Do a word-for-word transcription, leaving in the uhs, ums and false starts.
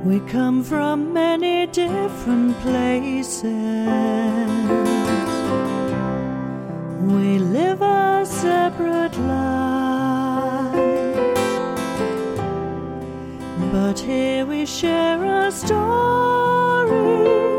We come from many different places. We live a separate life, but here we share a story